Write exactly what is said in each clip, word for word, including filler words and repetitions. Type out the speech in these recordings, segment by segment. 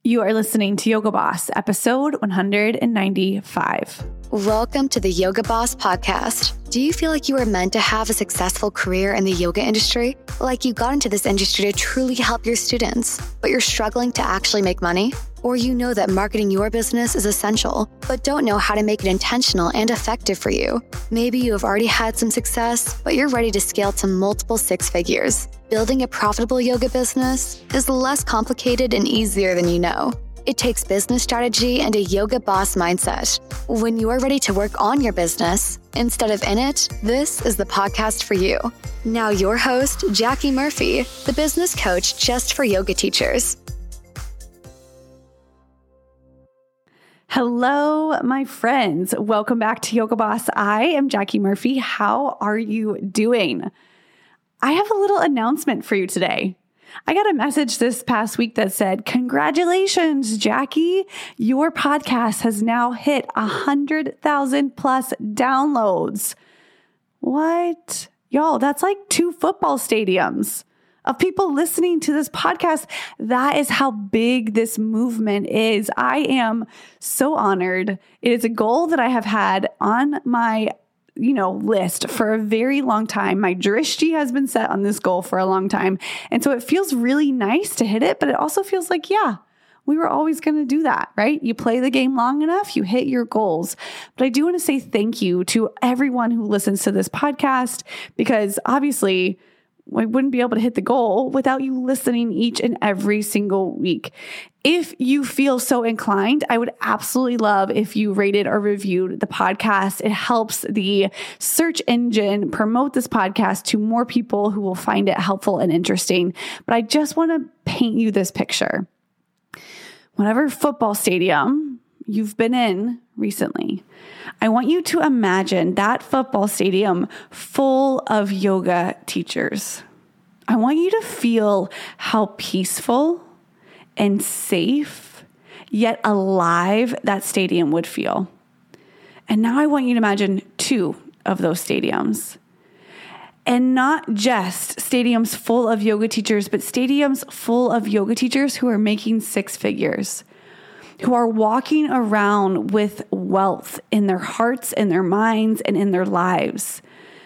You are listening to Yoga Boss, episode one hundred ninety-five. Welcome to the Yoga Boss podcast. Do you feel like you are meant to have a successful career in the yoga industry? Like you got into this industry to truly help your students, but you're struggling to actually make money? Or you know that marketing your business is essential, but don't know how to make it intentional and effective for you? Maybe you have already had some success, but you're ready to scale to multiple six figures. Building a profitable yoga business is less complicated and easier than you know. It takes business strategy and a yoga boss mindset. When you are ready to work on your business instead of in it, this is the podcast for you. Now your host, Jackie Murphy, the business coach just for yoga teachers. Hello, my friends. Welcome back to Yoga Boss. I am Jackie Murphy. How are you doing? I have a little announcement for you today. I got a message this past week that said, congratulations, Jackie. Your podcast has now hit one hundred thousand plus downloads. What? Y'all, that's like two football stadiums of people listening to this podcast. That is how big this movement is. I am so honored. It is a goal that I have had on my you know, list for a very long time. My drishti has been set on this goal for a long time. And so it feels really nice to hit it, but it also feels like, yeah, we were always going to do that, right? You play the game long enough, you hit your goals. But I do want to say thank you to everyone who listens to this podcast, because obviously I wouldn't be able to hit the goal without you listening each and every single week. If you feel so inclined, I would absolutely love if you rated or reviewed the podcast. It helps the search engine promote this podcast to more people who will find it helpful and interesting. But I just want to paint you this picture. Whatever football stadium you've been in recently, I want you to imagine that football stadium full of yoga teachers. I want you to feel how peaceful and safe, yet alive that stadium would feel. And now I want you to imagine two of those stadiums. And not just stadiums full of yoga teachers, but stadiums full of yoga teachers who are making six figures, who are walking around with wealth in their hearts, in their minds, and in their lives,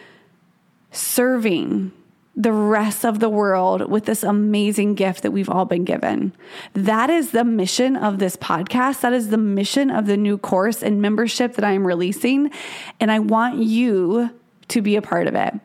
serving the rest of the world with this amazing gift that we've all been given. That is the mission of this podcast. That is the mission of the new course and membership that I am releasing. And I want you to be a part of it.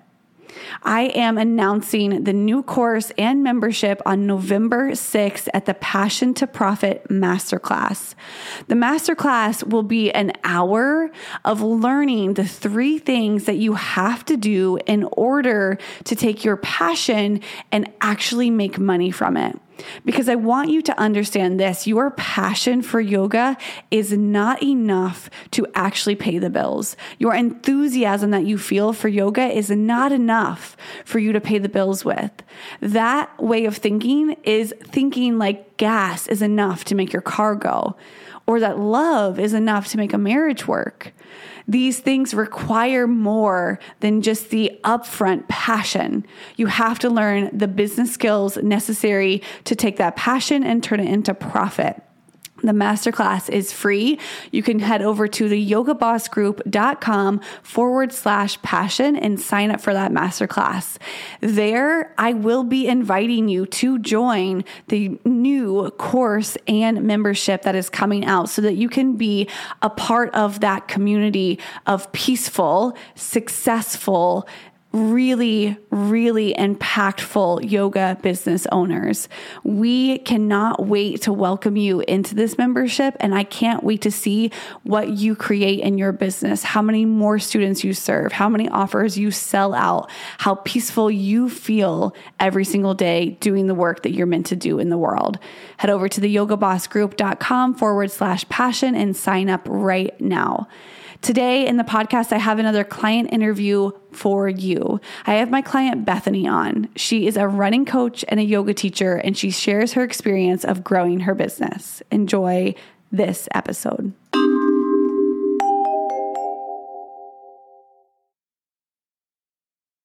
I am announcing the new course and membership on November sixth at the Passion to Profit Masterclass. The masterclass will be an hour of learning the three things that you have to do in order to take your passion and actually make money from it. Because I want you to understand this, your passion for yoga is not enough to actually pay the bills. Your enthusiasm that you feel for yoga is not enough for you to pay the bills with. That way of thinking is thinking like gas is enough to make your car go, or that love is enough to make a marriage work. These things require more than just the upfront passion. You have to learn the business skills necessary to take that passion and turn it into profit. The masterclass is free. You can head over to the yogabossgroup.com forward slash passion and sign up for that masterclass. There, I will be inviting you to join the new course and membership that is coming out so that you can be a part of that community of peaceful, successful, really, really impactful yoga business owners. We cannot wait to welcome you into this membership, and I can't wait to see what you create in your business, how many more students you serve, how many offers you sell out, how peaceful you feel every single day doing the work that you're meant to do in the world. Head over to the yogabossgroup.com forward slash passion and sign up right now. Today in the podcast, I have another client interview for you. I have my client Bethany on. She is a running coach and a yoga teacher, and she shares her experience of growing her business. Enjoy this episode.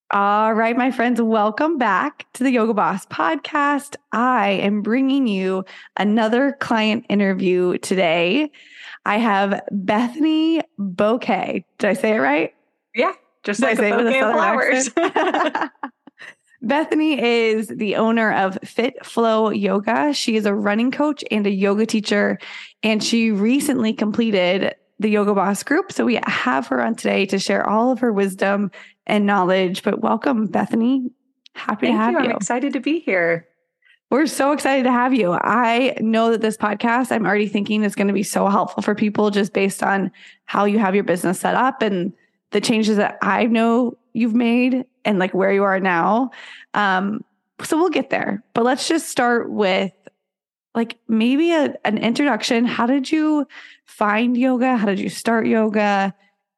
All right, my friends, welcome back to the Yoga Boss podcast. I am bringing you another client interview today. I have Bethany Bouquet. Did I say it right? Yeah, just Did like I say a it with a bouquet of flowers. Bethany is the owner of Fit Flow Yoga. She is a running coach and a yoga teacher, and she recently completed the Yoga Boss group. So we have her on today to share all of her wisdom and knowledge. But welcome, Bethany. Happy Thank to have you. you. I'm excited to be here. We're so excited to have you. I know that this podcast, I'm already thinking is going to be so helpful for people just based on how you have your business set up and the changes that I know you've made and like where you are now. Um, so we'll get there, but let's just start with like maybe a, an introduction. How did you find yoga? How did you start yoga?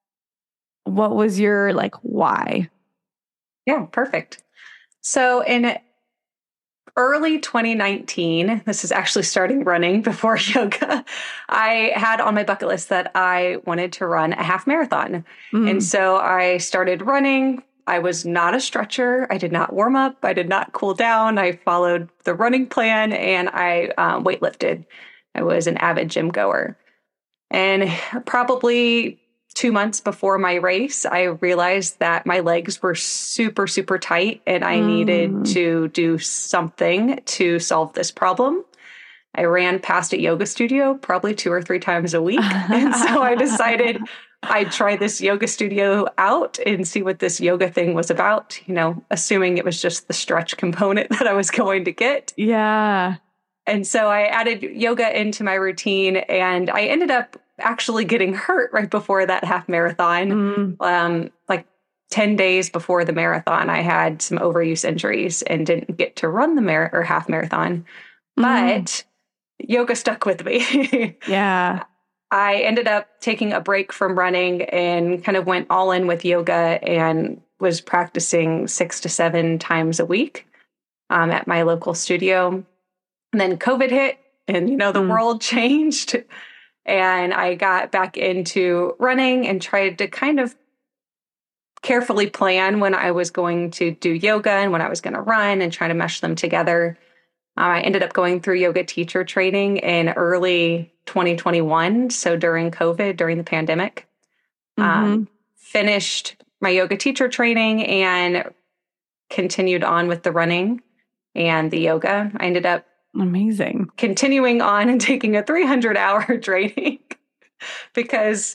What was your like why? Yeah, perfect. So in early twenty nineteen, this is actually starting running before yoga, I had on my bucket list that I wanted to run a half marathon. Mm. And so I started running. I was not a stretcher. I did not warm up. I did not cool down. I followed the running plan and I uh, weightlifted. I was an avid gym goer. And probably two months before my race, I realized that my legs were super, super tight and I mm. needed to do something to solve this problem. I ran past a yoga studio probably two or three times a week. And so I decided I'd try this yoga studio out and see what this yoga thing was about, you know, assuming it was just the stretch component that I was going to get. Yeah. And so I added yoga into my routine and I ended up actually getting hurt right before that half marathon. Mm. Um, like ten days before the marathon, I had some overuse injuries and didn't get to run the mar- or half marathon, mm. but yoga stuck with me. Yeah. I ended up taking a break from running and kind of went all in with yoga and was practicing six to seven times a week um, at my local studio. And then COVID hit and, you know, the mm. world changed. And I got back into running and tried to kind of carefully plan when I was going to do yoga and when I was going to run and try to mesh them together. Uh, I ended up going through yoga teacher training in early twenty twenty-one. So during COVID, during the pandemic, mm-hmm. um, finished my yoga teacher training and continued on with the running and the yoga. I ended up Amazing. continuing on and taking a three hundred hour training because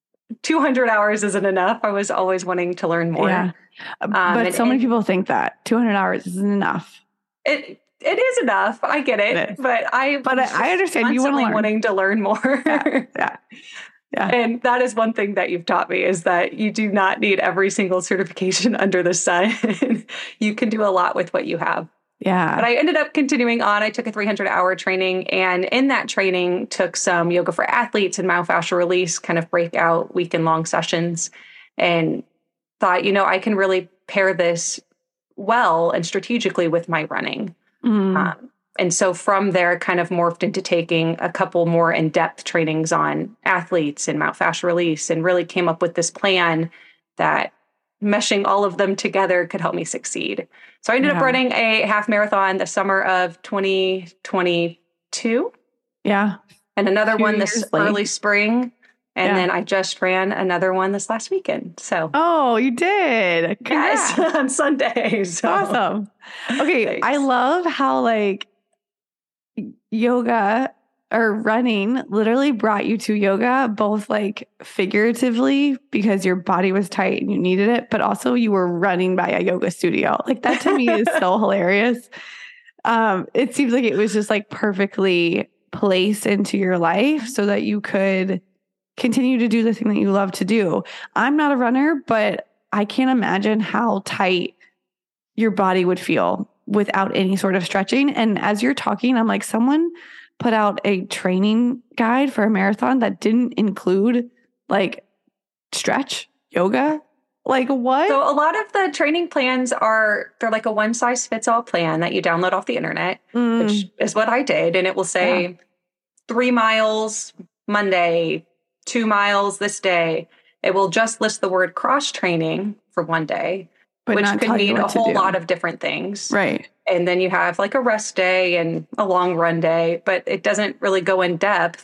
two hundred hours isn't enough. I was always wanting to learn more. Yeah. Um, but and, so many people think that two hundred hours isn't enough. It It is enough. I get it. it but I but I understand you want to learn. wanting to learn more. Yeah, yeah. Yeah. And that is one thing that you've taught me is that you do not need every single certification under the sun. You can do a lot with what you have. Yeah. But I ended up continuing on. I took a three hundred hour training and in that training took some yoga for athletes and myofascial release kind of breakout weekend long sessions and thought, you know, I can really pair this well and strategically with my running. Mm. Um, and so from there kind of morphed into taking a couple more in-depth trainings on athletes and myofascial release and really came up with this plan that meshing all of them together could help me succeed. So I ended yeah. up running a half marathon the summer of twenty twenty-two. Yeah. And another one this early spring. And yeah. then I just ran another one this last weekend. So. Oh, you did. Congrats. Yes, on Sunday. So. Awesome. Okay. Thanks. I love how like yoga or running literally brought you to yoga, both like figuratively because your body was tight and you needed it, but also you were running by a yoga studio. Like that to me is so hilarious. Um, it seems like it was just like perfectly placed into your life so that you could continue to do the thing that you love to do. I'm not a runner, but I can't imagine how tight your body would feel without any sort of stretching. And as you're talking, I'm like, someone put out a training guide for a marathon that didn't include like stretch yoga. Like what? So a lot of the training plans are, they're like a one size fits all plan that you download off the internet, mm. which is what I did. And it will say yeah. three miles Monday, two miles this day. It will just list the word cross training for one day, But which not could tell you mean a what to whole do. lot of different things. Right. And then you have like a rest day and a long run day, but it doesn't really go in depth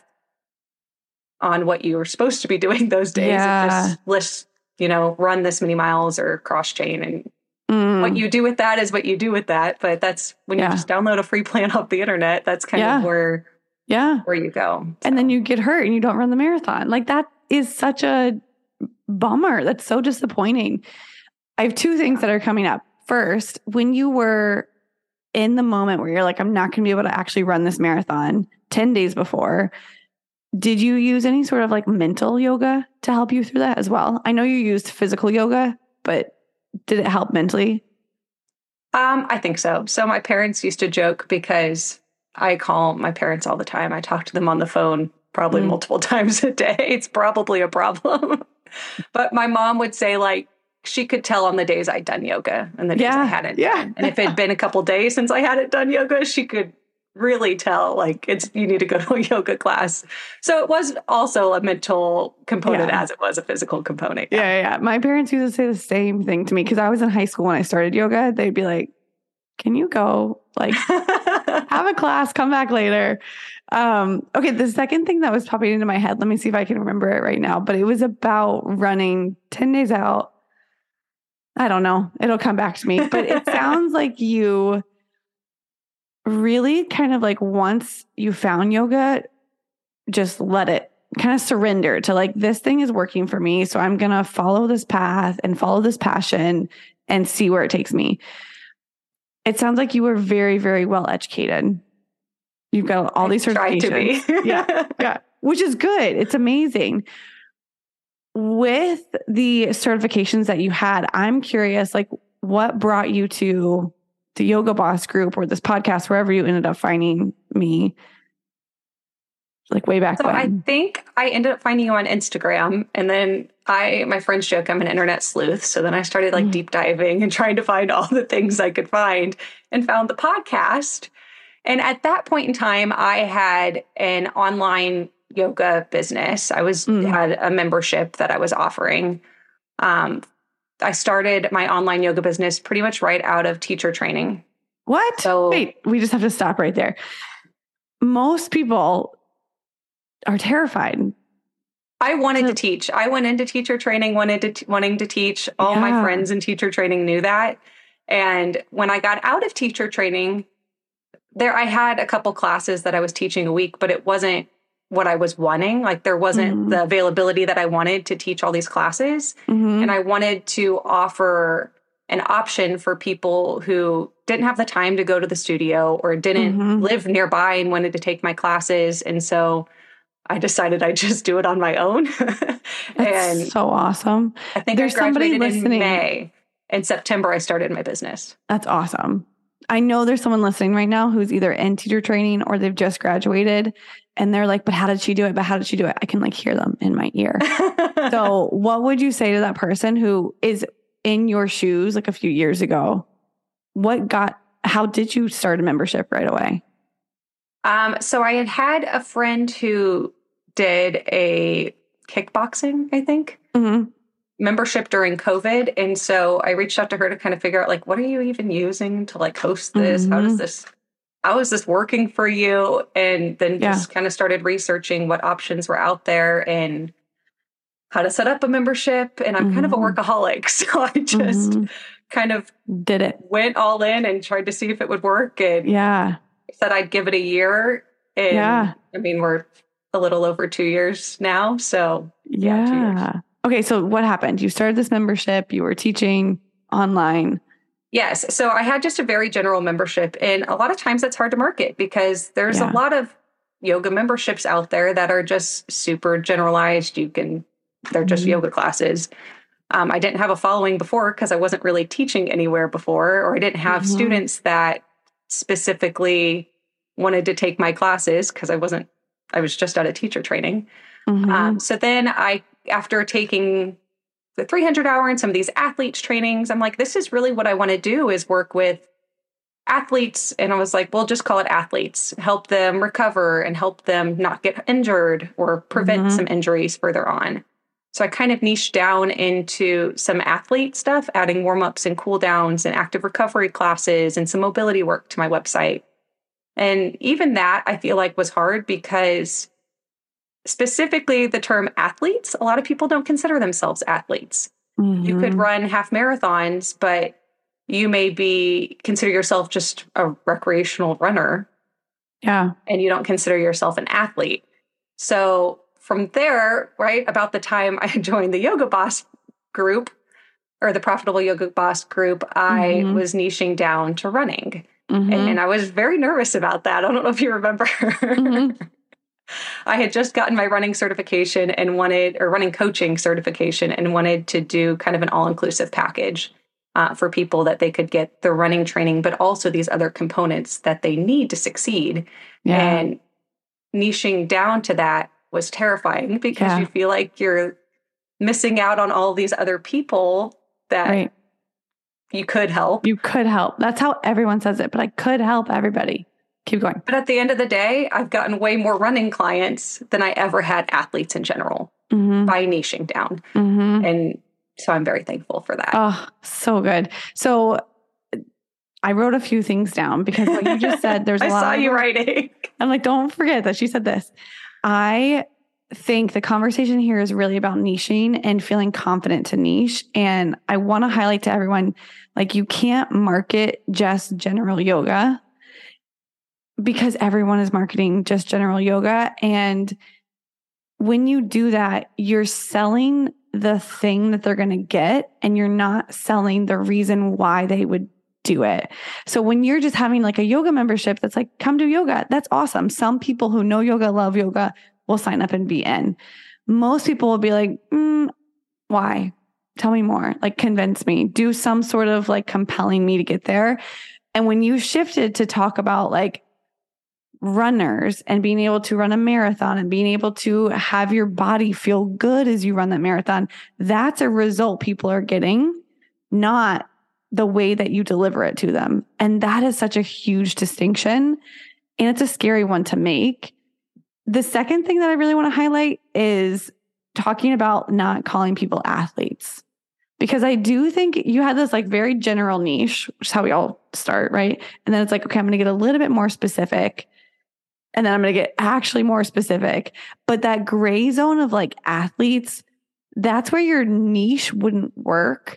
on what you were supposed to be doing those days. Yeah. It just lists, you know, run this many miles or cross chain, and Mm. what you do with that is what you do with that. But that's when Yeah. you just download a free plan off the internet. That's kind Yeah. of where, Yeah. where you go. So. And then you get hurt and you don't run the marathon. Like that is such a bummer. That's so disappointing. I have two things that are coming up. First, when you were in the moment where you're like, I'm not going to be able to actually run this marathon ten days before, did you use any sort of like mental yoga to help you through that as well? I know you used physical yoga, but did it help mentally? Um, I think so. So my parents used to joke because I call my parents all the time. I talk to them on the phone probably Mm. multiple times a day. It's probably a problem. But my mom would say, like, she could tell on the days I'd done yoga and the days Yeah, I hadn't. yeah. And if it had been a couple days since I hadn't done yoga, she could really tell, like, it's you need to go to a yoga class. So it was also a mental component Yeah. as it was a physical component. Yeah, yeah, yeah. My parents used to say the same thing to me because I was in high school when I started yoga. They'd be like, can you go like have a class, come back later? Um, okay, the second thing that was popping into my head, let me see if I can remember it right now, but it was about running ten days out. I don't know. It'll come back to me, but it sounds like you really kind of like once you found yoga, just let it kind of surrender to like, this thing is working for me. So I'm going to follow this path and follow this passion and see where it takes me. It sounds like you were very, very well educated. You've got all these Tried to certifications. be. yeah. Yeah. Which is good. It's amazing. With the certifications that you had, I'm curious, like what brought you to the Yoga Boss group or this podcast, wherever you ended up finding me, like way back So when? I think I ended up finding you on Instagram, and then I, my friends joke I'm an internet sleuth. So then I started like Mm. deep diving and trying to find all the things I could find, and found the podcast. And at that point in time, I had an online yoga business. I was Mm. had a membership that I was offering. Um, I started my online yoga business pretty much right out of teacher training. What? So- Wait, we just have to stop right there. Most people are terrified. I wanted So- to teach. I went into teacher training, wanted to t- wanting to teach. All my Yeah. friends in teacher training knew that. And when I got out of teacher training, there I had a couple classes that I was teaching a week, but it wasn't what I was wanting. Like there wasn't Mhm. the availability that I wanted to teach all these classes. Mhm. And I wanted to offer an option for people who didn't have the time to go to the studio or didn't Mhm. live nearby and wanted to take my classes. And so I decided I'd just do it on my own. That's and so awesome. I think there's I somebody graduated in listening. May. In September, I started my business. That's awesome. I know there's someone listening right now who's either in teacher training or they've just graduated and they're like, but how did she do it? But how did she do it? I can like hear them in my ear. So what would you say to that person who is in your shoes like a few years ago? What got, how did you start a membership right away? Um, so I had had a friend who did a kickboxing, I think, Mm-hmm. membership during COVID. And so I reached out to her to kind of figure out, like, what are you even using to like host this? How does Mhm. this, how is this working for you? And then Yeah. just kind of started researching what options were out there and how to set up a membership. And I'm kind of a Mhm. workaholic. So I just Mhm. kind of Did it. went all in and tried to see if it would work. And Yeah. said I'd give it a year. And Yeah. I mean, we're a little over two years now. So Yeah, two years. Yeah. Okay. So what happened? You started this membership, you were teaching online. yes. So I had just a very general membership. And a lot of times that's hard to market because there's Yeah. a lot of yoga memberships out there that are just super generalized. You can, they're just Mhm. yoga classes. Um, I didn't have a following before because I wasn't really teaching anywhere before, or I didn't have Mhm. students that specifically wanted to take my classes because I wasn't, I was just out of teacher training. Mhm. Um, so then I, after taking the three hundred hour and some of these athletes trainings, I'm like, this is really what I want to do is work with athletes. And I was like, well, just call it athletes, help them recover and help them not get injured or prevent Mhm. some injuries further on. So I kind of niched down into some athlete stuff, adding warm-ups and cool downs and active recovery classes and some mobility work to my website. And even that I feel like was hard because specifically the term athletes, a lot of people don't consider themselves athletes. Mm-hmm. You could run half marathons, but you may be consider yourself just a recreational runner. Yeah. And you don't consider yourself an athlete. So from there, right, about the time I joined the Yoga Boss group or the Profitable Yoga Boss group, I mm-hmm. was niching down to running. Mm-hmm. And, and I was very nervous about that. I don't know if you remember. Mm-hmm. I had just gotten my running certification and wanted, or running coaching certification, and wanted to do kind of an all-inclusive package uh, for people that they could get the running training, but also these other components that they need to succeed. Yeah. And niching down to that was terrifying because yeah. you feel like you're missing out on all these other people that right. you could help. You could help. That's how everyone says it, but I could help everybody. Keep going. But at the end of the day, I've gotten way more running clients than I ever had athletes in general mm-hmm. by niching down. Mm-hmm. And so I'm very thankful for that. Oh, so good. So I wrote a few things down because what you just said, there's a I lot. I saw of, you writing. I'm like, don't forget that she said this. I think the conversation here is really about niching and feeling confident to niche. And I want to highlight to everyone, like, you can't market just general yoga because everyone is marketing just general yoga. And when you do that, you're selling the thing that they're going to get, and you're not selling the reason why they would do it. So when you're just having like a yoga membership that's like, come do yoga, that's awesome. Some people who know yoga, love yoga, will sign up and be in. Most people will be like, mm, why? Tell me more. Like, convince me. Do some sort of like compelling me to get there. And when you shifted to talk about like runners and being able to run a marathon and being able to have your body feel good as you run that marathon, that's a result people are getting, not the way that you deliver it to them. And that is such a huge distinction. And it's a scary one to make. The second thing that I really want to highlight is talking about not calling people athletes. Because I do think you had this like very general niche, which is how we all start, right? And then it's like, okay, I'm going to get a little bit more specific. And then I'm going to get actually more specific. But that gray zone of like athletes, that's where your niche wouldn't work.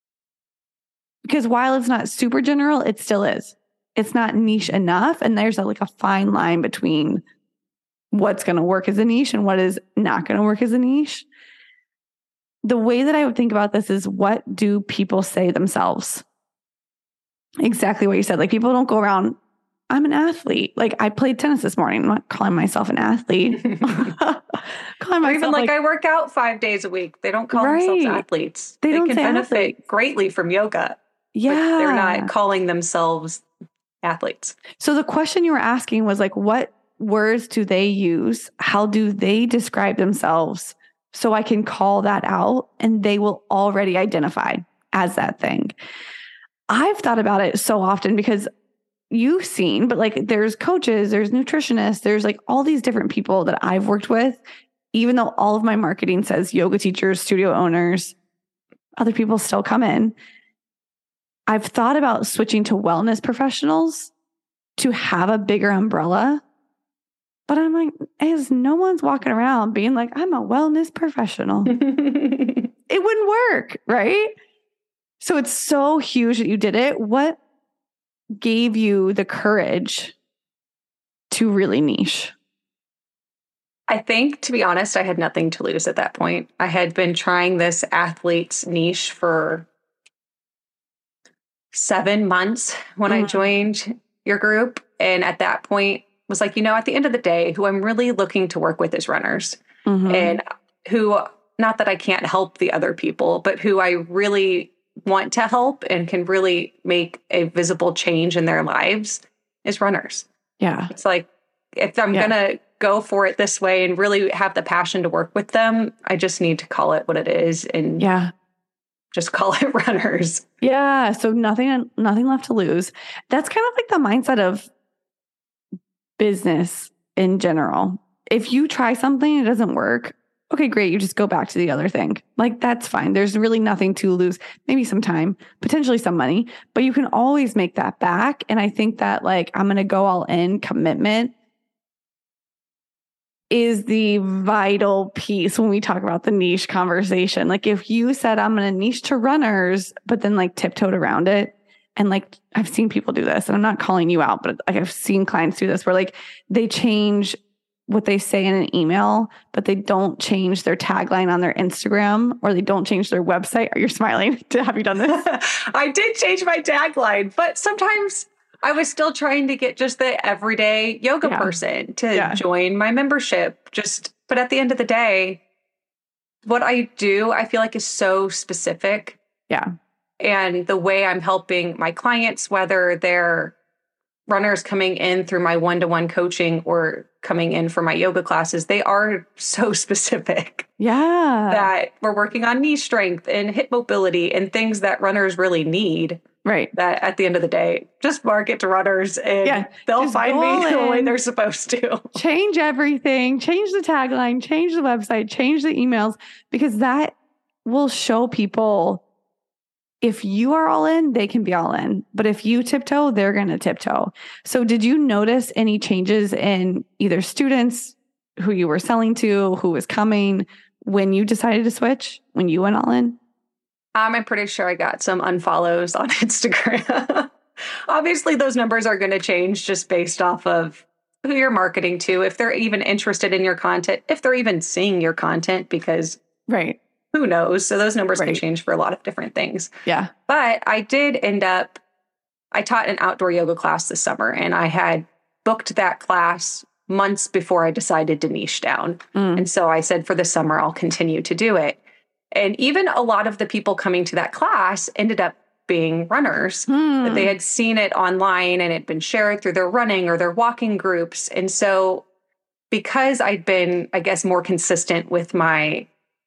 Because while it's not super general, it still is. It's not niche enough. And there's a, like a fine line between what's going to work as a niche and what is not going to work as a niche. The way that I would think about this is, what do people say themselves? Exactly what you said. Like, people don't go around, I'm an athlete. Like, I played tennis this morning. I'm not calling myself an athlete. calling myself or even like, like I work out five days a week. They don't call right. themselves athletes. They, they don't can say benefit athletes. greatly from yoga. Yeah. But they're not calling themselves athletes. So the question you were asking was like, what words do they use? How do they describe themselves? So I can call that out and they will already identify as that thing. I've thought about it so often because you've seen, but like there's coaches, there's nutritionists, there's like all these different people that I've worked with, even though all of my marketing says yoga teachers, studio owners, other people still come in. I've thought about switching to wellness professionals to have a bigger umbrella. But I'm like, as no one's walking around being like, I'm a wellness professional. It wouldn't work, right? So it's so huge that you did it. What gave you the courage to really niche? I think, to be honest, I had nothing to lose at that point. I had been trying this athlete's niche for seven months when mm-hmm. I joined your group. And at that point, was like, you know, at the end of the day, who I'm really looking to work with is runners. Mm-hmm. And who, not that I can't help the other people, but who I really want to help and can really make a visible change in their lives is runners. Yeah. It's like, if I'm yeah. going to go for it this way and really have the passion to work with them, I just need to call it what it is and yeah. just call it runners. Yeah. So nothing, nothing left to lose. That's kind of like the mindset of business in general. If you try something, it doesn't work, okay, great. You just go back to the other thing. Like, that's fine. There's really nothing to lose. Maybe some time, potentially some money, but you can always make that back. And I think that like, I'm going to go all in commitment is the vital piece when we talk about the niche conversation. Like if you said, I'm going to niche to runners, but then like tiptoed around it. And like, I've seen people do this and I'm not calling you out, but like I've seen clients do this where like they change what they say in an email, but they don't change their tagline on their Instagram or they don't change their website. Are you smiling? Have you done this? I did change my tagline, but sometimes I was still trying to get just the everyday yoga Yeah. person to Yeah. join my membership. Just, but at the end of the day, what I do, I feel like is so specific. Yeah. And the way I'm helping my clients, whether they're runners coming in through my one-to-one coaching or coming in for my yoga classes, they are so specific Yeah. that we're working on knee strength and hip mobility and things that runners really need. Right. That at the end of the day, just market to runners and Yeah, they'll just find go all me the way in. they're supposed to. Change everything, change the tagline, change the website, change the emails, because that will show people if you are all in, they can be all in. But if you tiptoe, they're going to tiptoe. So did you notice any changes in either students, who you were selling to, who was coming when you decided to switch, when you went all in? Um, I'm pretty sure I got some unfollows on Instagram. Obviously, those numbers are going to change just based off of who you're marketing to, if they're even interested in your content, if they're even seeing your content, because Right. who knows? So those numbers Right. can change for a lot of different things. Yeah. But I did end up, I taught an outdoor yoga class this summer, and I had booked that class months before I decided to niche down. Mm. And so I said, for the summer, I'll continue to do it. And even a lot of the people coming to that class ended up being runners. Hmm. That they had seen it online and it had been shared through their running or their walking groups. And so because I'd been, I guess, more consistent with my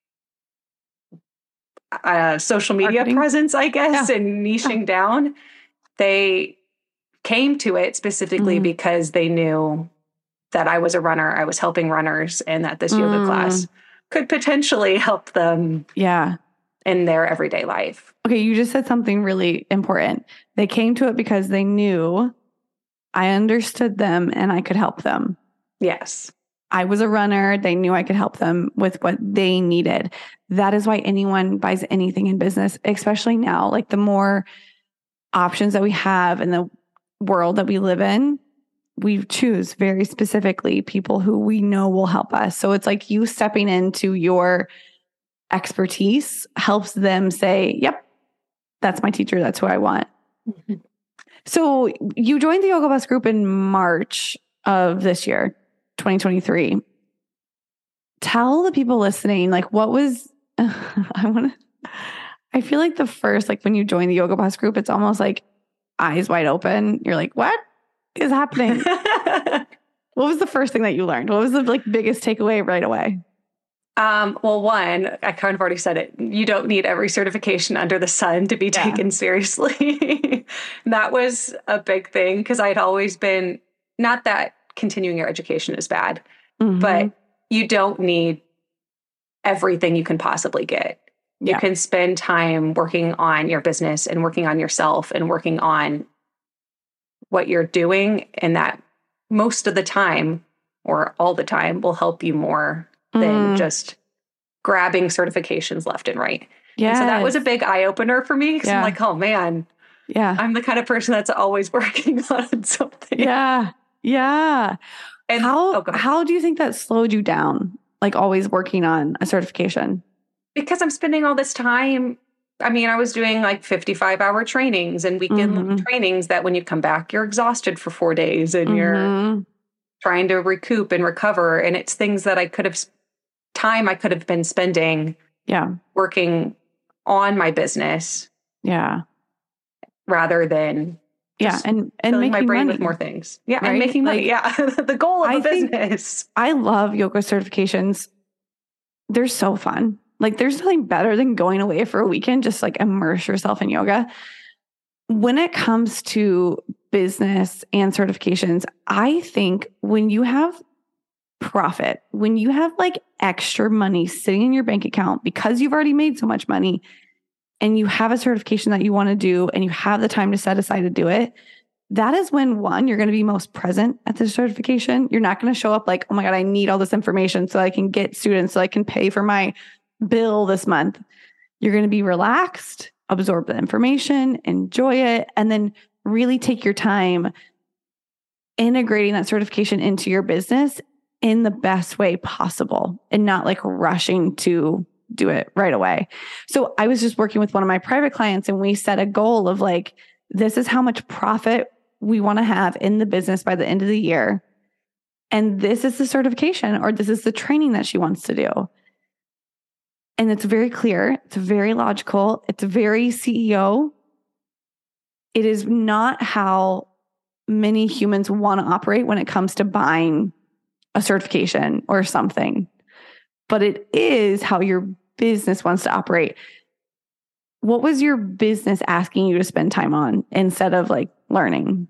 uh, social media Marketing. presence, I guess, Yeah. and niching down, they came to it specifically Mm. because they knew that I was a runner, I was helping runners, and that this yoga Mm. class could potentially help them Yeah. in their everyday life. Okay, you just said something really important. They came to it because they knew I understood them and I could help them. Yes. I was a runner. They knew I could help them with what they needed. That is why anyone buys anything in business, especially now. Like the more options that we have in the world that we live in, we choose very specifically people who we know will help us. So it's like you stepping into your expertise helps them say, yep, that's my teacher. That's who I want. Mm-hmm. So you joined the Yoga Bus group in March of this year, twenty twenty-three. Tell the people listening, like what was, I want to, I feel like the first, like when you join the Yoga Bus group, it's almost like eyes wide open. You're like, what is happening? What was the first thing that you learned? What was the like biggest takeaway right away? Um, well, one, I kind of already said it. You don't need every certification under the sun to be Yeah. taken seriously. That was a big thing because I'd always been, not that continuing your education is bad, Mhm. but you don't need everything you can possibly get. You Yeah. can spend time working on your business and working on yourself and working on what you're doing. And that most of the time or all the time will help you more than Mm. just grabbing certifications left and right. Yeah. And so that was a big eye opener for me because Yeah. I'm like, oh man, yeah. I'm the kind of person that's always working on something. Yeah. Yeah. And How, oh, go ahead. how do you think that slowed you down? Like always working on a certification? Because I'm spending all this time. I mean, I was doing like fifty-five hour trainings and weekend Mhm. trainings that when you come back, you're exhausted for four days and you're Mhm. trying to recoup and recover. And it's things that I could have, time I could have been spending Yeah. working on my business Yeah. rather than Yeah. just And, and filling making my brain money. with more things. Yeah. right? And making money. Like, yeah. The goal of I a think- business. I love yoga certifications. They're so fun. Like there's nothing better than going away for a weekend, just like immerse yourself in yoga. When it comes to business and certifications, I think when you have profit, when you have like extra money sitting in your bank account because you've already made so much money and you have a certification that you want to do and you have the time to set aside to do it, that is when, one, you're going to be most present at the certification. You're not going to show up like, oh my God, I need all this information so I can get students, so I can pay for my bill this month. You're going to be relaxed, absorb the information, enjoy it, and then really take your time integrating that certification into your business in the best way possible and not like rushing to do it right away. So I was just working with one of my private clients and we set a goal of like, this is how much profit we want to have in the business by the end of the year. And this is the certification, or this is the training that she wants to do. And it's very clear. It's very logical. It's very C E O. It is not how many humans want to operate when it comes to buying a certification or something, but it is how your business wants to operate. What was your business asking you to spend time on instead of like learning?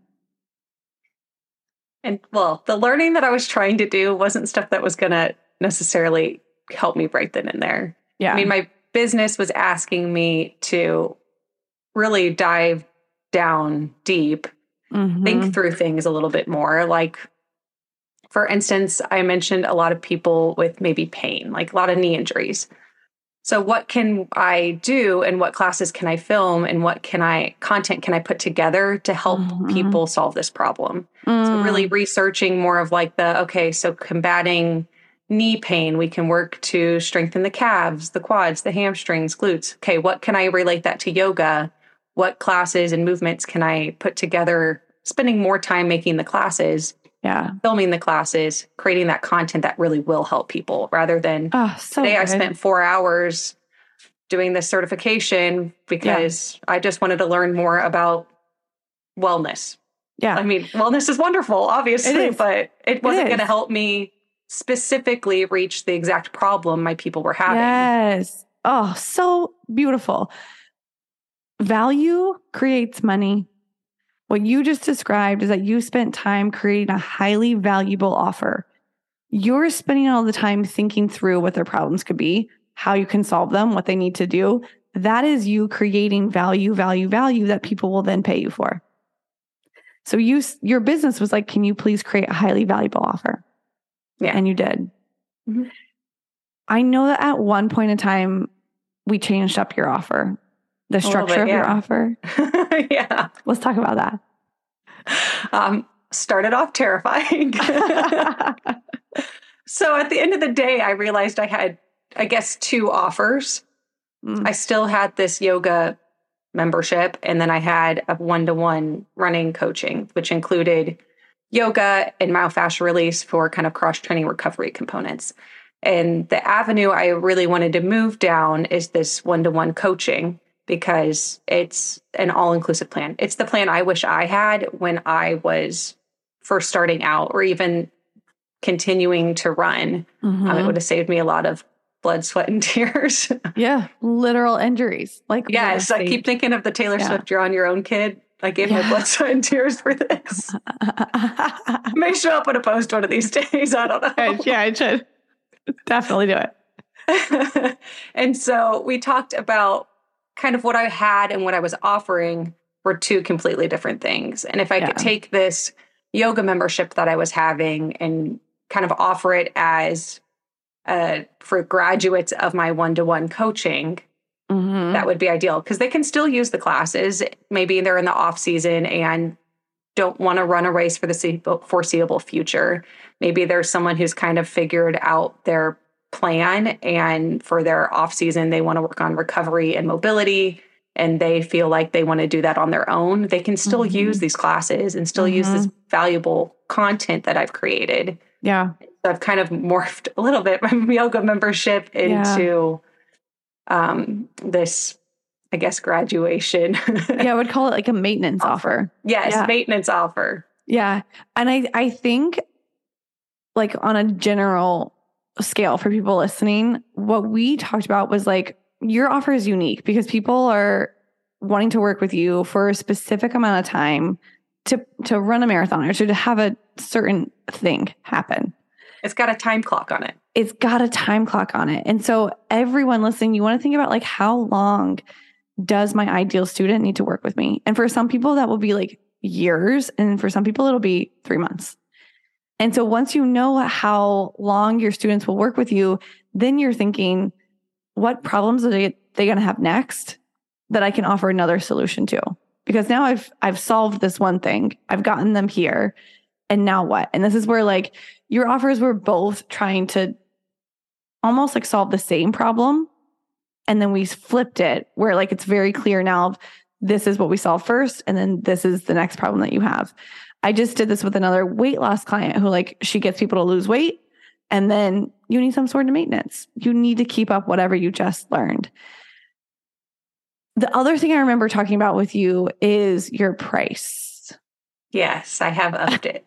And well, the learning that I was trying to do wasn't stuff that was going to necessarily help me right then and there. Yeah. I mean, my business was asking me to really dive down deep, mm-hmm. think through things a little bit more. Like, for instance, I mentioned a lot of people with maybe pain, like a lot of knee injuries. So what can I do and what classes can I film and what can I content can I put together to help mm-hmm. people solve this problem? Mm. So really researching more of like the, okay, so combating knee pain, we can work to strengthen the calves, the quads, the hamstrings, glutes. Okay, what can I relate that to yoga? What classes and movements can I put together, spending more time making the classes, yeah, filming the classes, creating that content that really will help people rather than oh, so today good. I spent four hours doing this certification because yeah. I just wanted to learn more about wellness. Yeah. I mean, wellness is wonderful, obviously, it but it wasn't going to help me specifically reach the exact problem my people were having. Yes. Oh, so beautiful. Value creates money. What you just described is that you spent time creating a highly valuable offer. You're spending all the time thinking through what their problems could be, how you can solve them, what they need to do. That is you creating value, value, value that people will then pay you for. So you, your business was like, can you please create a highly valuable offer? Yeah. And you did. Mm-hmm. I know that at one point in time, we changed up your offer. The structure bit, of yeah. your offer. Yeah. Let's talk about that. Um, started off terrifying. So at the end of the day, I realized I had, I guess, two offers. Mm. I still had this yoga membership, and then I had a one-to-one running coaching, which included yoga and myofascial release for kind of cross-training recovery components. And the avenue I really wanted to move down is this one-to-one coaching, because it's an all-inclusive plan. It's the plan I wish I had when I was first starting out, or even continuing to run. Mm-hmm. Um, it would have saved me a lot of blood, sweat, and tears. Yeah, literal injuries. Like yes, I keep thinking of the Taylor yeah. Swift "You're on Your Own" kid. I gave yeah. my blood, sweat, and tears for this. May show up in a post one of these days. I don't know. Yeah, I should definitely do it. And so we talked about kind of what I had and what I was offering were two completely different things. And if I yeah. could take this yoga membership that I was having and kind of offer it as uh, for graduates of my one-to-one coaching, mm-hmm. that would be ideal, because they can still use the classes. Maybe they're in the off season and don't want to run a race for the foreseeable future. Maybe there's someone who's kind of figured out their plan, and for their off season, they want to work on recovery and mobility, and they feel like they want to do that on their own. They can still mm-hmm. use these classes and still mm-hmm. use this valuable content that I've created. Yeah. So I've kind of morphed a little bit my yoga membership into yeah. um, this, I guess, graduation. Yeah, I would call it like a maintenance offer. offer. Yes, yeah. maintenance offer. Yeah. And I, I think like on a general scale for people listening, what we talked about was like, your offer is unique because people are wanting to work with you for a specific amount of time to, to run a marathon or to have a certain thing happen. It's got a time clock on it. It's got a time clock on it. And so everyone listening, you want to think about like, how long does my ideal student need to work with me? And for some people that will be like years. And for some people it'll be three months. And so once you know how long your students will work with you, then you're thinking, what problems are they, they going to have next that I can offer another solution to? Because now I've, I've solved this one thing. I've gotten them here. And now what? And this is where like your offers were both trying to almost like solve the same problem. And then we flipped it where like, it's very clear now, this is what we solve first. And then this is the next problem that you have. I just did this with another weight loss client who like, she gets people to lose weight. And then you need some sort of maintenance. You need to keep up whatever you just learned. The other thing I remember talking about with you is your price. Yes, I have upped it.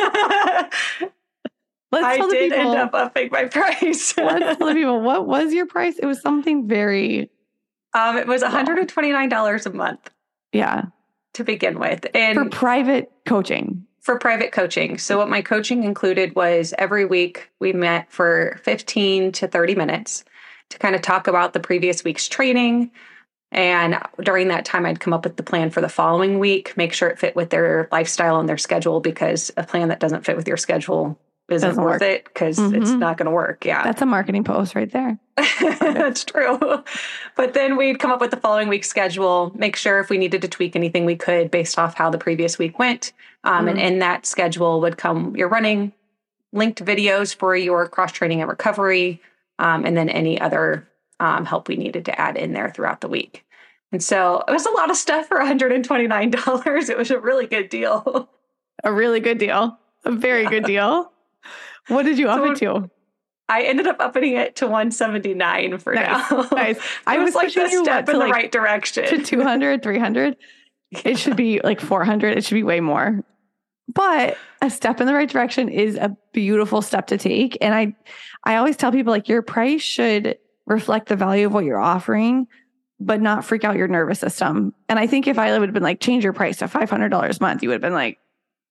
Let's I tell the did people, end up upping my price. let's tell the people, what was your price? It was something very... Um, it was one hundred twenty-nine dollars a month. Yeah. To begin with. And for private coaching. For private coaching. So what my coaching included was every week we met for fifteen to thirty minutes to kind of talk about the previous week's training. And during that time, I'd come up with the plan for the following week, make sure it fit with their lifestyle and their schedule, because a plan that doesn't fit with your schedule isn't Doesn't worth work. it because Mm-hmm. it's not going to work. Yeah. That's a marketing post right there. That's true. But then we'd come up with the following week's schedule, make sure if we needed to tweak anything we could based off how the previous week went. Um, Mm-hmm. And in that schedule would come your running, linked videos for your cross training and recovery, um, and then any other um, help we needed to add in there throughout the week. And so it was a lot of stuff for one hundred twenty-nine dollars. It was a really good deal. A really good deal. A very yeah. good deal. What did you up so it to? I ended up upping it to one seventy-nine for nice. now. Nice. I was, was like a you step what, in the like, right direction. To two hundred, three hundred. Yeah. It should be like four hundred. It should be way more. But a step in the right direction is a beautiful step to take. And I, I always tell people like your price should reflect the value of what you're offering, but not freak out your nervous system. And I think if I would have been like, change your price to five hundred dollars a month, you would have been like,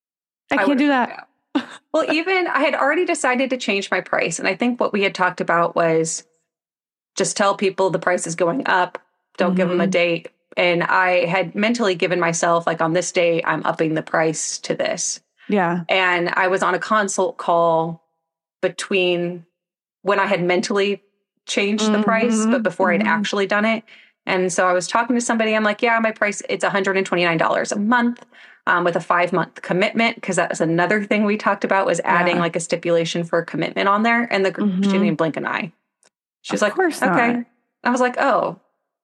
I can't I do that. Well, even I had already decided to change my price. And I think what we had talked about was just tell people the price is going up. Don't mm-hmm. give them a date. And I had mentally given myself like on this day, I'm upping the price to this. Yeah. And I was on a consult call between when I had mentally changed mm-hmm. the price, but before mm-hmm. I'd actually done it. And so I was talking to somebody. I'm like, yeah, my price, it's one hundred twenty-nine dollars a month. Um, with a five month commitment, because that was another thing we talked about was adding yeah. like a stipulation for a commitment on there. And the mm-hmm. she didn't blink an eye. She's like, okay. Not. I was like, oh,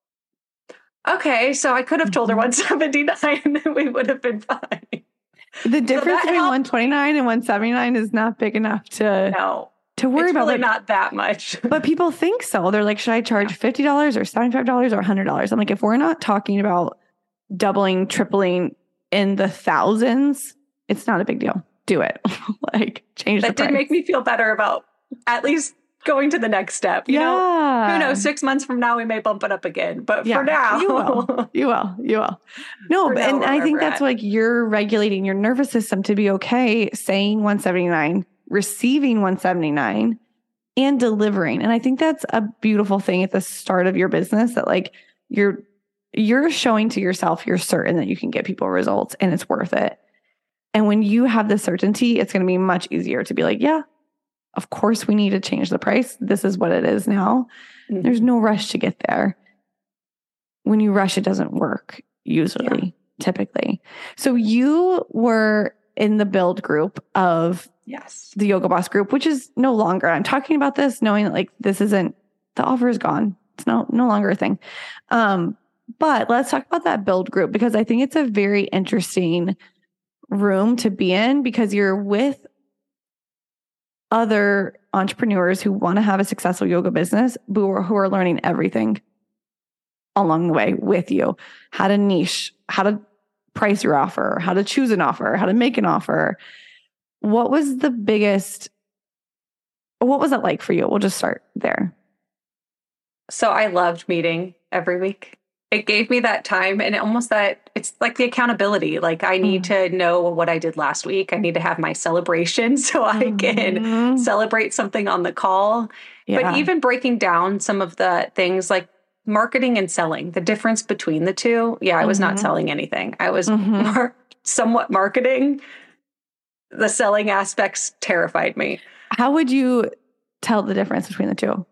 okay. So I could have told her one seventy-nine and we would have been fine. The difference so between helped. one twenty-nine and one seventy-nine is not big enough to no. to worry it's about. Really like, not that much. But people think so. They're like, should I charge yeah. fifty dollars or seventy-five dollars or one hundred dollars? I'm like, if we're not talking about doubling, tripling in the thousands, it's not a big deal. Do it. Like change that the price. That did make me feel better about at least going to the next step. You yeah. know, who knows, six months from now, we may bump it up again, but yeah, for now, you will, you will, you will. No, but, and I think that's at. like you're regulating your nervous system to be okay saying one seventy-nine, receiving one seventy-nine and delivering. And I think that's a beautiful thing at the start of your business that like you're you're showing to yourself, you're certain that you can get people results and it's worth it. And when you have the certainty, it's going to be much easier to be like, yeah, of course we need to change the price. This is what it is now. Mm-hmm. There's no rush to get there. When you rush, it doesn't work usually, yeah. typically. So you were in the build group of yes, the Yoga Boss group, which is no longer, I'm talking about this knowing that like, this isn't, the offer is gone. It's no, no longer a thing. Um, But let's talk about that build group because I think it's a very interesting room to be in because you're with other entrepreneurs who want to have a successful yoga business, who are, who are learning everything along the way with you. How to niche, how to price your offer, how to choose an offer, how to make an offer. What was the biggest, what was it like for you? We'll just start there. So I loved meeting every week. it gave me that time and almost that it's like the accountability. Like I need mm. to know what I did last week. I need to have my celebration so I mm-hmm. can celebrate something on the call. Yeah. But even breaking down some of the things like marketing and selling, the difference between the two. Yeah, I mm-hmm. was not selling anything. I was mm-hmm. mar- somewhat marketing. The selling aspects terrified me. How would you tell the difference between the two?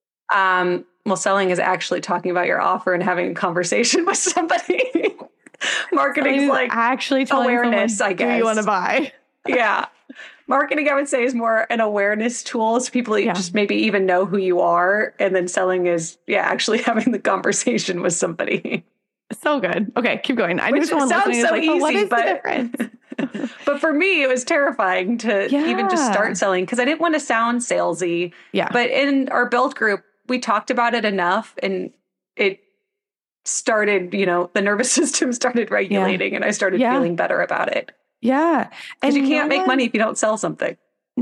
Um, well, selling is actually talking about your offer and having a conversation with somebody. Marketing is like actually telling awareness, someone, I guess. Do you want to buy? Yeah. Marketing, I would say, is more an awareness tool. So people yeah. just maybe even know who you are. And then selling is, yeah, actually having the conversation with somebody. So good. Okay, keep going. I Which knew someone sounds listening so like, easy, oh, what is but, the difference? But for me, it was terrifying to yeah. even just start selling because I didn't want to sound salesy. Yeah. But in our build group, we talked about it enough and it started, you know, the nervous system started regulating yeah. and I started yeah. feeling better about it. Yeah. Because you can't no make one, money if you don't sell something.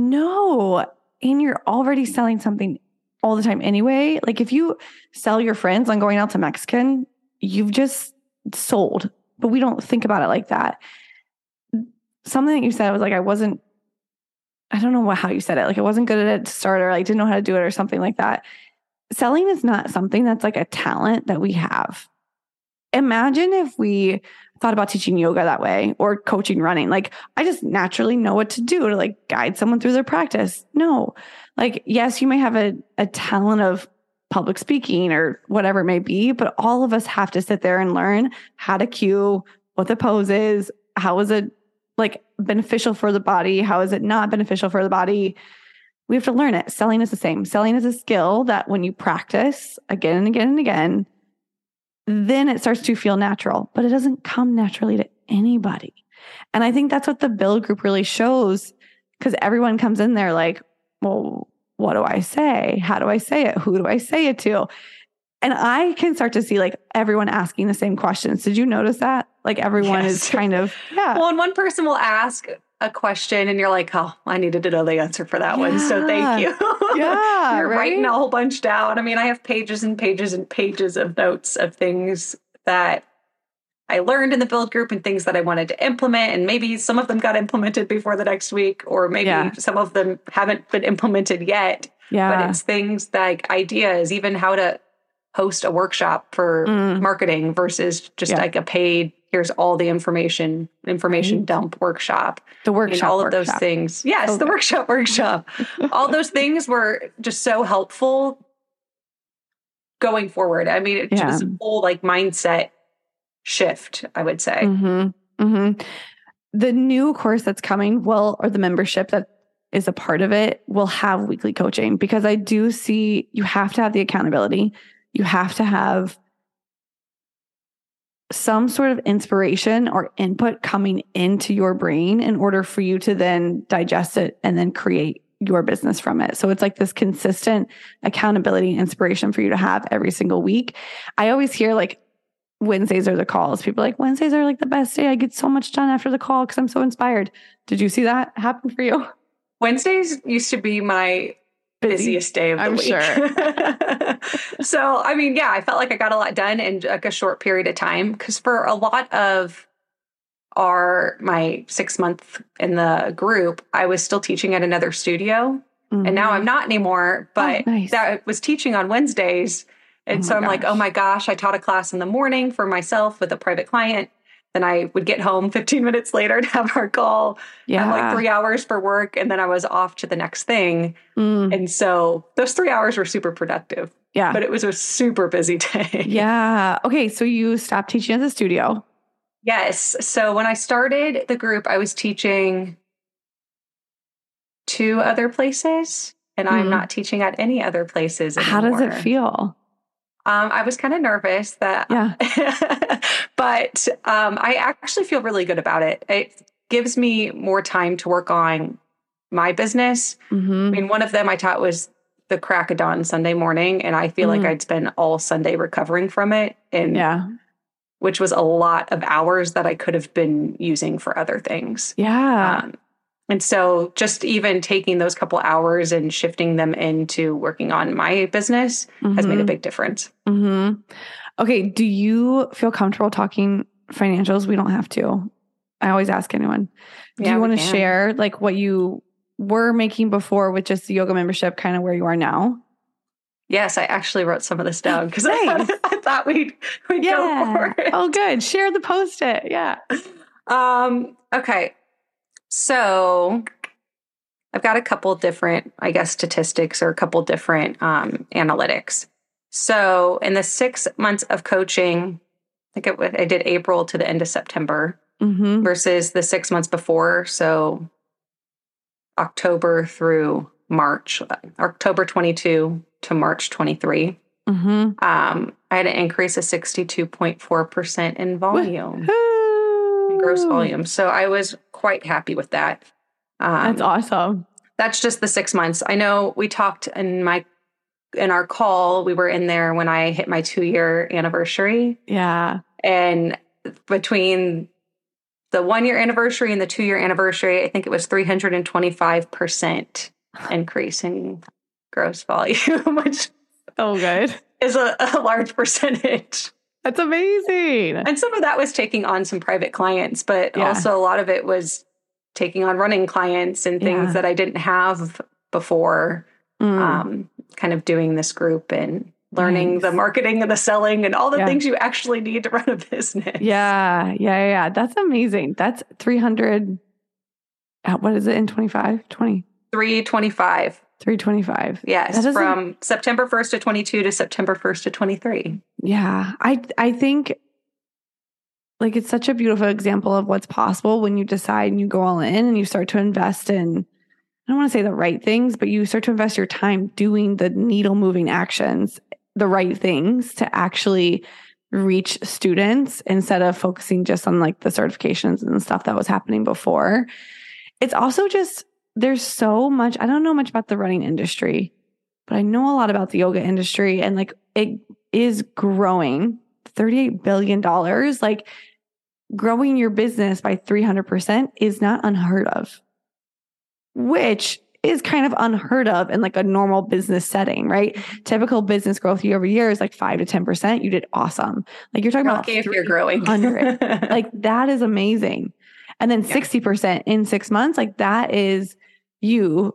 No. And you're already selling something all the time anyway. Like if you sell your friends on going out to Mexican, you've just sold. But we don't think about it like that. Something that you said was like, I wasn't, I don't know what, how you said it. Like I wasn't good at it to start or I didn't know how to do it or something like that. Selling is not something that's like a talent that we have. Imagine if we thought about teaching yoga that way or coaching running. Like I just naturally know what to do to like guide someone through their practice. No, like, yes, you may have a, a talent of public speaking or whatever it may be, but all of us have to sit there and learn how to cue, what the pose is, how is it like beneficial for the body? How is it not beneficial for the body? We have to learn it. Selling is the same. Selling is a skill that when you practice again and again and again, then it starts to feel natural, but it doesn't come naturally to anybody. And I think that's what the build group really shows because everyone comes in there like, well, what do I say? How do I say it? Who do I say it to? And I can start to see like everyone asking the same questions. Did you notice that? Like everyone yes. is kind of, yeah. Well, and one person will ask a question and you're like, oh, I needed to know the answer for that yeah. one. So thank you. Yeah. You're right? writing a whole bunch down. I mean, I have pages and pages and pages of notes of things that I learned in the build group and things that I wanted to implement. And maybe some of them got implemented before the next week, or maybe yeah. some of them haven't been implemented yet. Yeah. But it's things like ideas, even how to host a workshop for mm. marketing versus just yeah. like a paid, here's all the information, information right. dump workshop. The workshop, and all of workshop. those things. Yes, okay. the workshop, workshop. All those things were just so helpful going forward. I mean, it yeah. was a whole like mindset shift, I would say. Mm-hmm. Mm-hmm. The new course that's coming will, or the membership that is a part of it will have weekly coaching because I do see you have to have the accountability. You have to have some sort of inspiration or input coming into your brain in order for you to then digest it and then create your business from it. So it's like this consistent accountability and inspiration for you to have every single week. I always hear like Wednesdays are the calls. People are like, Wednesdays are like the best day. I get so much done after the call because I'm so inspired. Did you see that happen for you? Wednesdays used to be my Busy. busiest day of the I'm week. Sure. So, I mean, yeah, I felt like I got a lot done in like a short period of time because for a lot of our, my six month in the group, I was still teaching at another studio mm-hmm. and now I'm not anymore, but oh, nice. that was teaching on Wednesdays. And oh so I'm gosh. like, oh my gosh, I taught a class in the morning for myself with a private client. Then I would get home fifteen minutes later to have our call. Yeah. Had like three hours for work. And then I was off to the next thing. Mm. And so those three hours were super productive. Yeah. But it was a super busy day. Yeah. Okay. So you stopped teaching at the studio. Yes. So when I started the group, I was teaching two other places. And mm. I'm not teaching at any other places anymore. How does it feel? Um, I was kind of nervous that, yeah. but um, I actually feel really good about it. It gives me more time to work on my business. Mm-hmm. I mean, one of them I taught was the crack of dawn Sunday morning, and I feel mm-hmm. like I'd spend all Sunday recovering from it, and yeah, which was a lot of hours that I could have been using for other things. Yeah. Um, And so just even taking those couple hours and shifting them into working on my business mm-hmm. has made a big difference. Mm-hmm. Okay. Do you feel comfortable talking financials? We don't have to. I always ask anyone. Do Yeah, you we want to can. share like what you were making before with just the yoga membership, kind of where you are now? Yes, I actually wrote some of this down because I, Nice. thought- I thought we'd, we'd go Yeah. for it. Oh, good. Share the post-it. Yeah. Um, okay. So I've got a couple different, I guess, statistics or a couple different um, analytics. So in the six months of coaching, I think it, wa- I did April to the end of September Mm-hmm. versus the six months before. So October through March, October twenty-two to March twenty-three. Mm-hmm. Um, I had an increase of sixty-two point four percent in volume, Woo-hoo. in gross volume. So I was quite happy with that. Um, That's awesome. That's just the six months. I know we talked in my in our call, we were in there when I hit my two year anniversary. Yeah. And between the one year anniversary and the two year anniversary, I think it was three hundred twenty-five percent increase in gross volume, which Oh, good. is a, a large percentage. That's amazing. And some of that was taking on some private clients, but Yeah. also a lot of it was taking on running clients and things Yeah. that I didn't have before. Mm. Um, kind of doing this group and learning Nice. the marketing and the selling and all the Yeah. things you actually need to run a business. Yeah. Yeah. Yeah. That's amazing. That's three hundred. uh, What is it in twenty-five? twenty. three twenty-five. three twenty-five. Yes. That doesn't- From September first to twenty-two to September first to twenty-three. Yeah. I, I think like it's such a beautiful example of what's possible when you decide and you go all in and you start to invest in, I don't want to say the right things, but you start to invest your time doing the needle moving actions, the right things to actually reach students instead of focusing just on like the certifications and stuff that was happening before. It's also just, there's so much, I don't know much about the running industry, but I know a lot about the yoga industry and like it is growing thirty-eight billion dollars. Like growing your business by three hundred percent is not unheard of, which is kind of unheard of in like a normal business setting, right? Typical business growth year over year is like five to ten percent. You did awesome. Like you're talking You're about lucky if you're growing. three hundred. Like that is amazing. And then Yeah. sixty percent in six months, like that is you.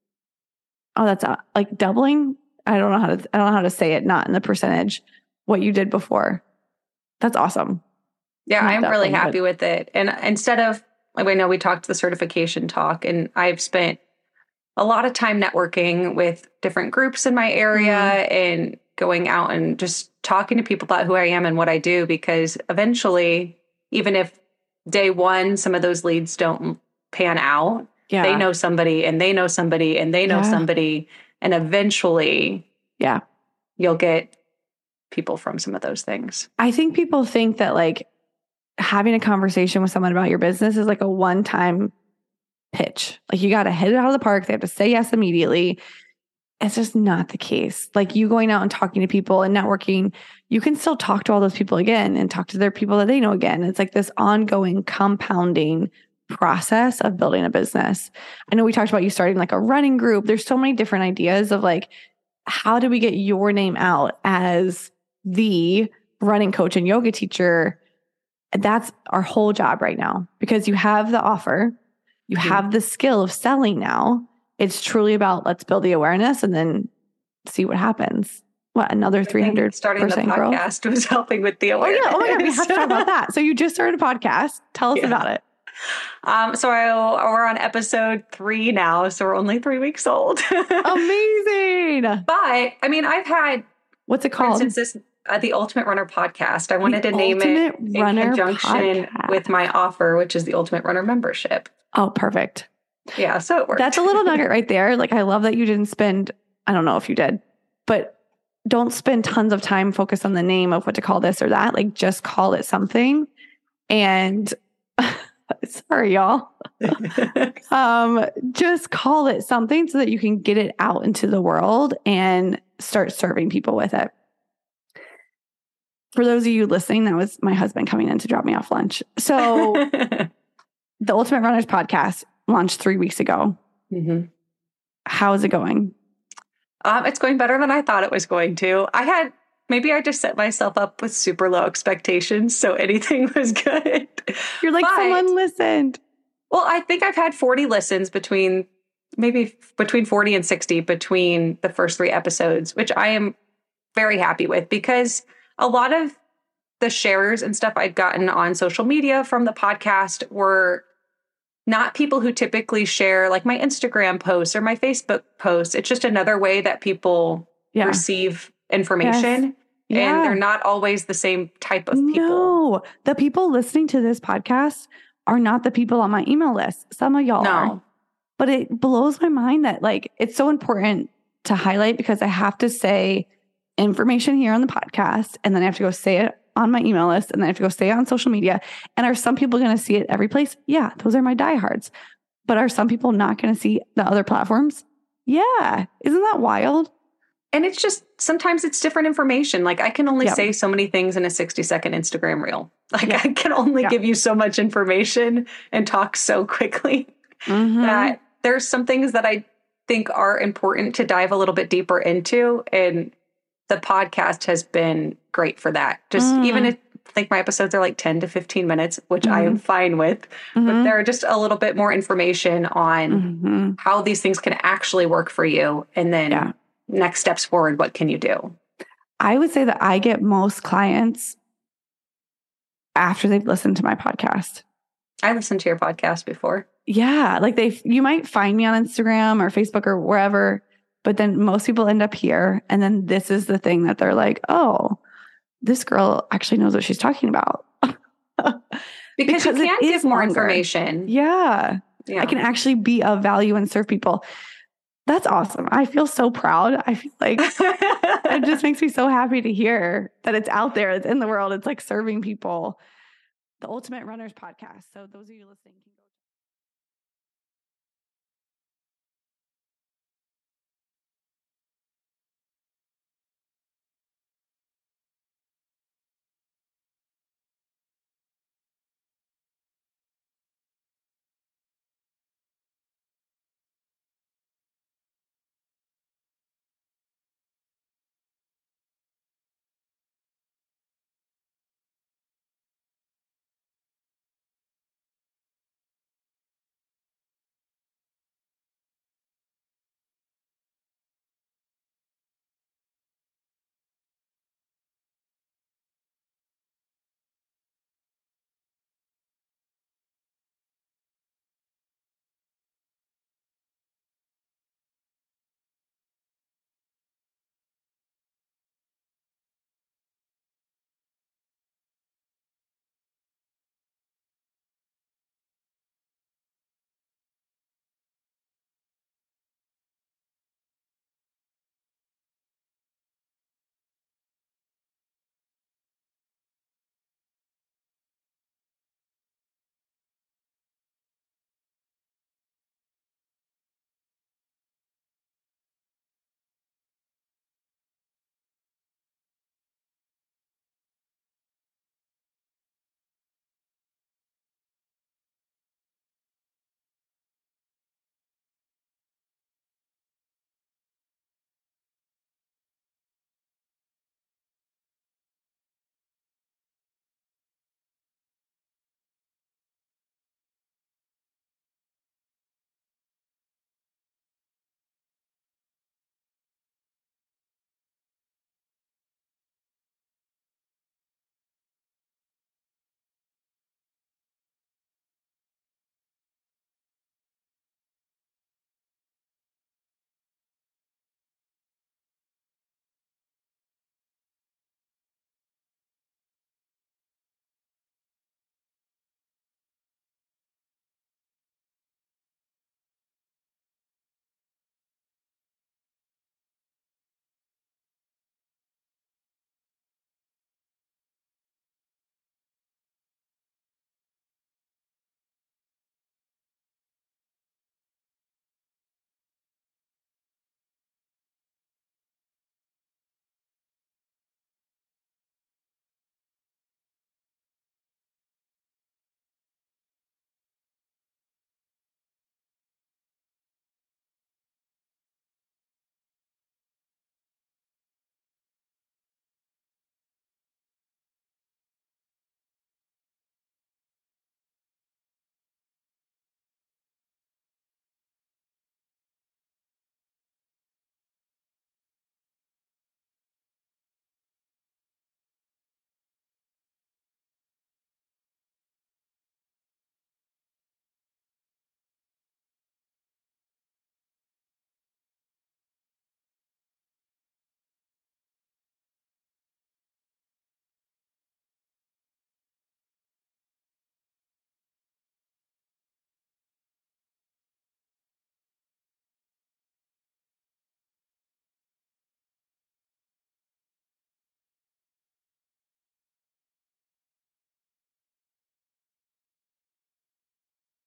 Oh, that's uh, like doubling. I don't know how to, I don't know how to say it, not in the percentage, what you did before. That's awesome. Yeah, Not I'm that really one, but- happy with it. And instead of, like I know we talked the certification talk, and I've spent a lot of time networking with different groups in my area Mm-hmm. and going out and just talking to people about who I am and what I do, because eventually, even if day one, some of those leads don't pan out, Yeah. they know somebody and they know somebody and they know Yeah. somebody. And eventually Yeah. you'll get people from some of those things. I think people think that like having a conversation with someone about your business is like a one-time pitch. Like you got to hit it out of the park. They have to say yes immediately. It's just not the case. Like you going out and talking to people and networking, you can still talk to all those people again and talk to their people that they know again. It's like this ongoing compounding process of building a business. I know we talked about you starting like a running group. There's so many different ideas of like, how do we get your name out as the running coach and yoga teacher? That's our whole job right now, because you have the offer, you Mhm. have the skill of selling now. It's truly about let's build the awareness and then see what happens. What, another I think three hundred starting the percent growth? podcast was helping with the Oh awareness. yeah. Oh my God. We have to talk about that. So you just started a podcast. Tell us Yeah. about it. Um, so I, we're on episode three now, so we're only three weeks old. Amazing. But I mean, I've had, What's it for called? instance, this uh, the Ultimate Runner podcast. I wanted The to name it Ultimate in Runner conjunction Podcast. with my offer, which is the Ultimate Runner membership. Oh, perfect. Yeah, so it worked. That's a little nugget right there. Like, I love that you didn't spend, I don't know if you did, but don't spend tons of time focused on the name of what to call this or that. Like, just call it something. And sorry, y'all. um, just call it something so that you can get it out into the world and start serving people with it. For those of you listening, that was my husband coming in to drop me off lunch. So the Ultimate Runners podcast launched three weeks ago. Mhm. How is it going? Um, it's going better than I thought it was going to. I had Maybe I just set myself up with super low expectations, so anything was good. You're like, But, someone listened. Well, I think I've had forty listens between maybe between forty and sixty between the first three episodes, which I am very happy with, because a lot of the shares and stuff I'd gotten on social media from the podcast were not people who typically share like my Instagram posts or my Facebook posts. It's just another way that people yeah. receive information. Yes. Yeah. And they're not always the same type of people. No, the people listening to this podcast are not the people on my email list. Some of y'all no. are. But it blows my mind that like it's so important to highlight, because I have to say information here on the podcast, and then I have to go say it on my email list, and then I have to go say it on social media. And are some people going to see it every place? Yeah, those are my diehards. But are some people not going to see the other platforms? Yeah. Isn't that wild? And it's just, sometimes it's different information. Like I can only yep. say so many things in a sixty second Instagram reel. Like yep. I can only yep. give you so much information and talk so quickly mm-hmm. that there's some things that I think are important to dive a little bit deeper into. And the podcast has been great for that. Just mm. even if I think my episodes are like ten to fifteen minutes, which mm-hmm. I am fine with, mm-hmm. but there are just a little bit more information on mm-hmm. how these things can actually work for you. And then yeah. next steps forward, what can you do? I would say that I get most clients after they've listened to my podcast. I listened to your podcast before. Yeah. Like they, you might find me on Instagram or Facebook or wherever, but then most people end up here. And then this is the thing that they're like, oh, this girl actually knows what she's talking about. because, because you can't give more longer. information. Yeah. yeah. I can actually be of value and serve people. That's awesome. I feel so proud. I feel like it just makes me so happy to hear that it's out there. It's in the world. It's like serving people. The Ultimate Runners podcast. So those of you listening can go